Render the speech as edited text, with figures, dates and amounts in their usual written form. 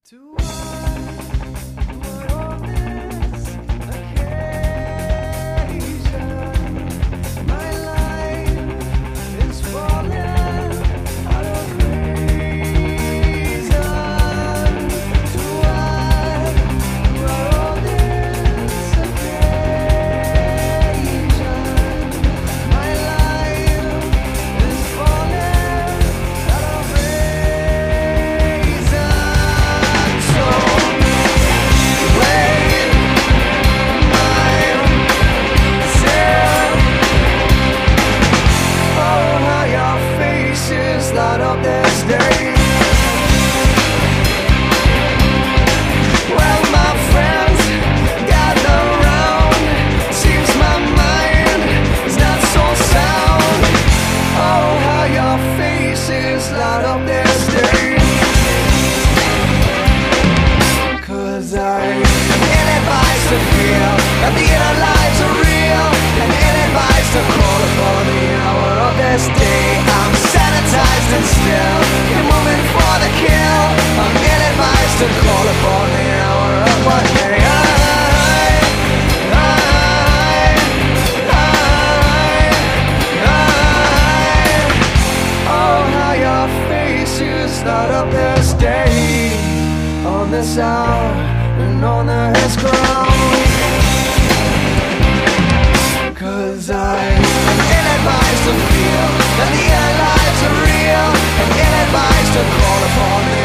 To what on this occasion, my life is falling out of reason. To what on this occasion, my life is falling out of reason. So light up this day. Well, my friends gather round. Seems my mind is not so sound. Oh, how your faces light up this day. 'Cause I advise to feel that the inner lives are real, and advice to call upon the hour of this day. I'm sanitized and still, you're moving for the kill. I'm ill-advised to call upon the hour of what day. Oh, how your faces light up this day, on this hour and on this ground. 'Cause I'm ill-advised to feel that the inner lives are real, and ill-advised to call upon